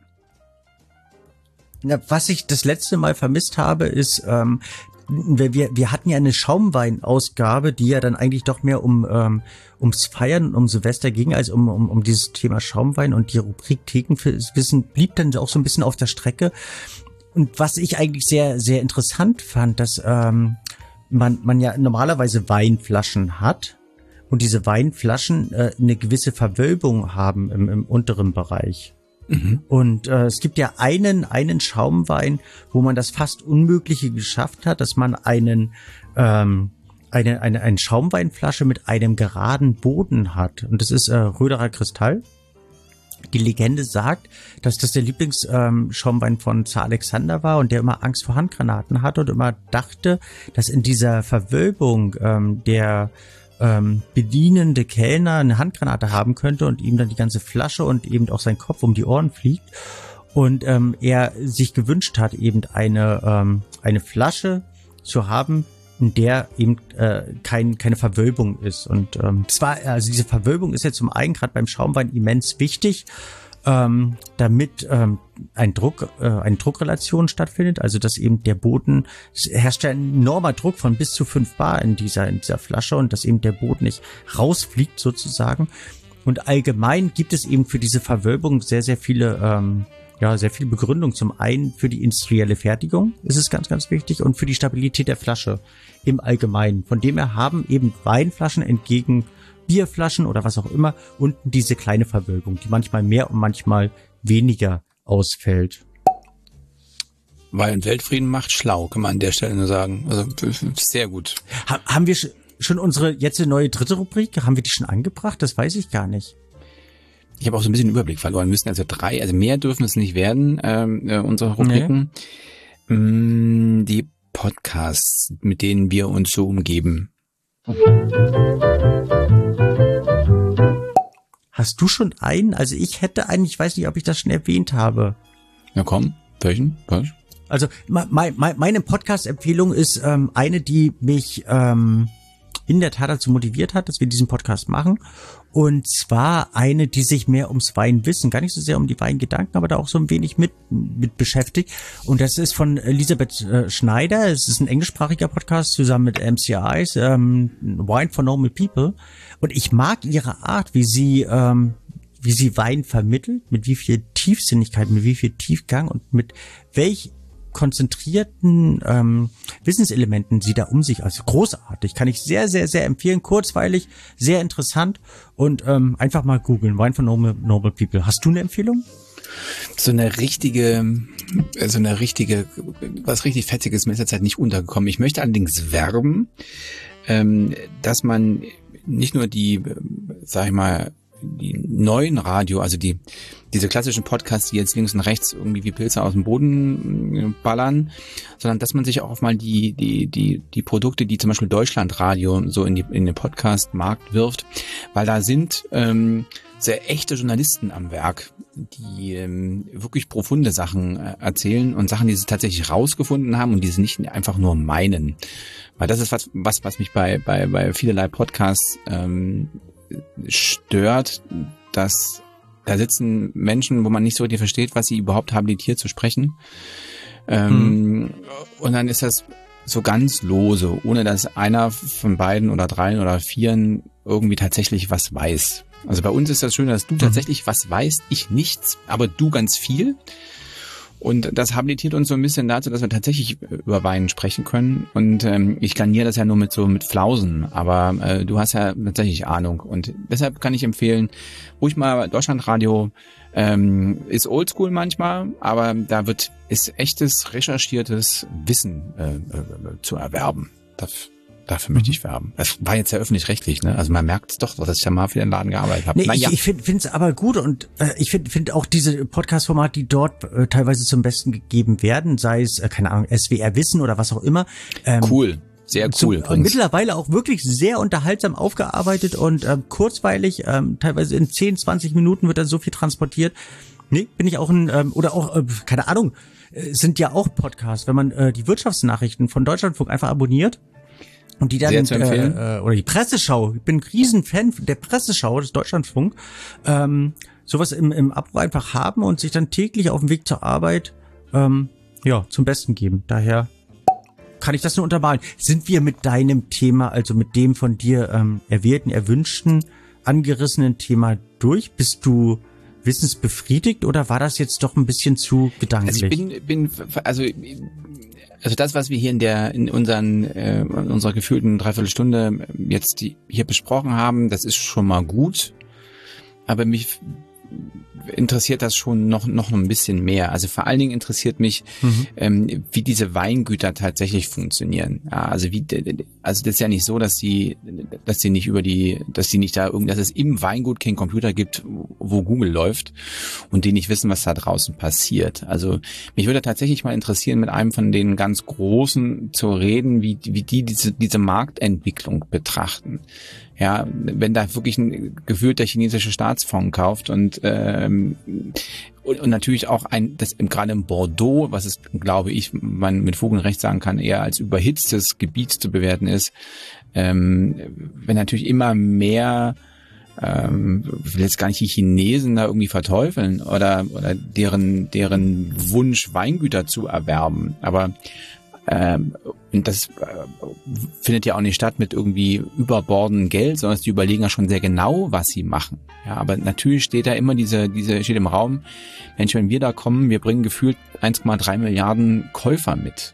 Ja, was ich das letzte Mal vermisst habe, ist, wir hatten ja eine Schaumwein-Ausgabe, die ja dann eigentlich doch mehr ums Feiern und um Silvester ging, als um dieses Thema Schaumwein, und die Rubrik Thekenwissen blieb dann auch so ein bisschen auf der Strecke. Und was ich eigentlich sehr, sehr interessant fand, dass man ja normalerweise Weinflaschen hat. Und diese Weinflaschen eine gewisse Verwölbung haben im unteren Bereich. Mhm. Und es gibt ja einen Schaumwein, wo man das fast Unmögliche geschafft hat, dass man eine Schaumweinflasche mit einem geraden Boden hat. Und das ist Röderer Kristall. Die Legende sagt, dass das der Lieblingsschaumwein von Zar Alexander war und der immer Angst vor Handgranaten hatte und immer dachte, dass in dieser Verwölbung der bedienende Kellner eine Handgranate haben könnte und ihm dann die ganze Flasche und eben auch sein Kopf um die Ohren fliegt. Und er sich gewünscht hat, eben eine Flasche zu haben, in der eben keine Verwölbung ist. Und also diese Verwölbung ist ja zum einen gerade beim Schaumwein immens wichtig, damit eine Druckrelation stattfindet, also dass eben der Boden, es herrscht ja ein enormer Druck von bis zu 5 Bar in dieser Flasche, und dass eben der Boden nicht rausfliegt sozusagen. Und allgemein gibt es eben für diese Verwölbung sehr, sehr viele sehr viel Begründung. Zum einen für die industrielle Fertigung ist es ganz, ganz wichtig, und für die Stabilität der Flasche im Allgemeinen. Von dem her haben eben Weinflaschen entgegen Bierflaschen oder was auch immer unten diese kleine Verwölbung, die manchmal mehr und manchmal weniger ausfällt. Weil ein Weltfrieden macht schlau, kann man an der Stelle nur sagen. Also sehr gut. Haben wir schon unsere jetzt neue dritte Rubrik, haben wir die schon angebracht? Das weiß ich gar nicht. Ich habe auch so ein bisschen Überblick verloren. Müssen also mehr dürfen es nicht werden, unsere Rubriken. Nee. Die Podcasts, mit denen wir uns so umgeben. Hast du schon einen? Also ich hätte einen, ich weiß nicht, ob ich das schon erwähnt habe. Na komm, welchen? Was? Also meine Podcast-Empfehlung ist eine, die mich in der Tat dazu motiviert hat, dass wir diesen Podcast machen. Und zwar eine, die sich mehr ums Weinwissen, gar nicht so sehr um die Weingedanken, aber da auch so ein wenig mit beschäftigt. Und das ist von Elisabeth Schneider. Es ist ein englischsprachiger Podcast zusammen mit MCIs, Wine for Normal People. Und ich mag ihre Art, wie sie Wein vermittelt, mit wie viel Tiefsinnigkeit, mit wie viel Tiefgang und mit welch konzentrierten Wissenselementen sie da um sich, also großartig, kann ich sehr, sehr, sehr empfehlen, kurzweilig, sehr interessant, und einfach mal googeln, Wine for Normal People. Hast du eine Empfehlung? So eine richtige, was richtig Fetziges ist mir in letzter Zeit nicht untergekommen. Ich möchte allerdings werben, dass man nicht nur die, sag ich mal, die neuen Radio, also diese klassischen Podcasts, die jetzt links und rechts irgendwie wie Pilze aus dem Boden ballern, sondern dass man sich auch mal die Produkte, die zum Beispiel Deutschlandradio so in den Podcast-Markt wirft, weil da sind sehr echte Journalisten am Werk, die wirklich profunde Sachen erzählen und Sachen, die sie tatsächlich rausgefunden haben und die sie nicht einfach nur meinen. Weil das ist was mich bei vielerlei Podcasts stört, dass da sitzen Menschen, wo man nicht so richtig versteht, was sie überhaupt habilitiert zu sprechen. Und dann ist das so ganz lose, ohne dass einer von beiden oder dreien oder vieren irgendwie tatsächlich was weiß. Also bei uns ist das schön, dass du tatsächlich was weißt, ich nichts, aber du ganz viel. Und das habilitiert uns so ein bisschen dazu, dass wir tatsächlich über Wein sprechen können. Und ich garniere das ja nur mit Flausen, aber du hast ja tatsächlich Ahnung. Und deshalb kann ich empfehlen, ruhig mal Deutschlandradio, ist oldschool manchmal, aber ist echtes, recherchiertes Wissen zu erwerben. Dafür möchte ich werben. Das war jetzt ja öffentlich-rechtlich, ne? Also man merkt es doch, dass ich ja mal für den Laden gearbeitet habe. Nee, ich finde es aber gut, und ich finde auch diese Podcast-Formate, die dort teilweise zum Besten gegeben werden, sei es, keine Ahnung, SWR Wissen oder was auch immer. Cool. Sehr cool. Mittlerweile auch wirklich sehr unterhaltsam aufgearbeitet und kurzweilig, teilweise in 10, 20 Minuten wird da so viel transportiert. Nee, bin ich auch oder auch, keine Ahnung, sind ja auch Podcasts, wenn man die Wirtschaftsnachrichten von Deutschlandfunk einfach abonniert und die dann, Sehr zu empfehlen. Oder die Presseschau, ich bin ein Riesenfan der Presseschau des Deutschlandfunk, sowas im Abo einfach haben und sich dann täglich auf dem Weg zur Arbeit, zum Besten geben. Daher kann ich das nur untermalen. Sind wir mit deinem Thema, also mit dem von dir erwählten, erwünschten, angerissenen Thema durch? Bist du wissensbefriedigt oder war das jetzt doch ein bisschen zu gedanklich? Also das, was wir hier in unserer gefühlten Dreiviertelstunde jetzt hier besprochen haben, das ist schon mal gut, aber mich interessiert das schon noch ein bisschen mehr. Also vor allen Dingen interessiert mich, wie diese Weingüter tatsächlich funktionieren. Ja, also das ist ja nicht so, dass es im Weingut keinen Computer gibt, wo Google läuft und die nicht wissen, was da draußen passiert. Also mich würde tatsächlich mal interessieren, mit einem von den ganz Großen zu reden, wie die diese Marktentwicklung betrachten. Ja, wenn da wirklich gefühlt der chinesische Staatsfonds kauft und natürlich auch gerade in Bordeaux, was es, glaube ich, man mit Fug und Recht sagen kann, eher als überhitztes Gebiet zu bewerten ist, wenn natürlich immer mehr, ich will jetzt gar nicht die Chinesen da irgendwie verteufeln oder deren Wunsch, Weingüter zu erwerben, aber und das findet ja auch nicht statt mit irgendwie überbordendem Geld, sondern die überlegen ja schon sehr genau, was sie machen. Ja, aber natürlich steht da immer steht im Raum, Mensch, wenn wir da kommen, wir bringen gefühlt 1,3 Milliarden Käufer mit.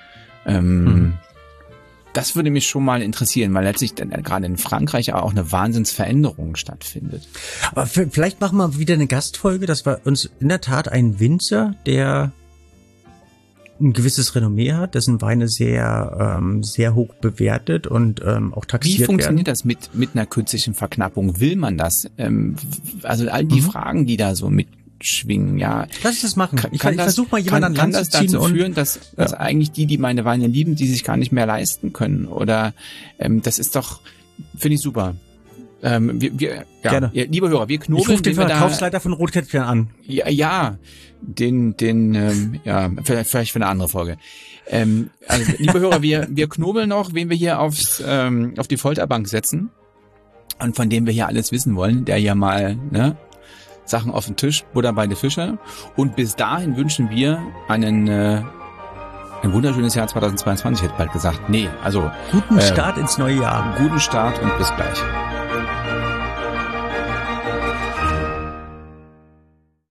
Das würde mich schon mal interessieren, weil letztlich dann gerade in Frankreich auch eine Wahnsinnsveränderung stattfindet. Aber vielleicht machen wir wieder eine Gastfolge, dass wir uns in der Tat einen Winzer, der ein gewisses Renommee hat, dessen Weine sehr hoch bewertet und auch taxiert werden. Wie funktioniert das mit einer künstlichen Verknappung? Will man das? Also all die Fragen, die da so mitschwingen, ja. Lass das machen. Ich versuche mal jemanden an Land zu ziehen. Kann das dazu führen, dass eigentlich die meine Weine lieben, die sich gar nicht mehr leisten können? Oder das ist doch, finde ich super. Gerne. Liebe Hörer, wir knobeln. Ich rufe den Verkaufsleiter von Rotkäppchen an. Ja, vielleicht für eine andere Folge. Also, liebe Hörer, wir knobeln noch, wen wir hier auf die Folterbank setzen und von dem wir hier alles wissen wollen, der ja mal, Sachen auf den Tisch, Butter bei den Fische. Und bis dahin wünschen wir ein wunderschönes Jahr 2022, hätte ich bald gesagt. Nee, also. Guten Start ins neue Jahr. Guten Start und bis gleich.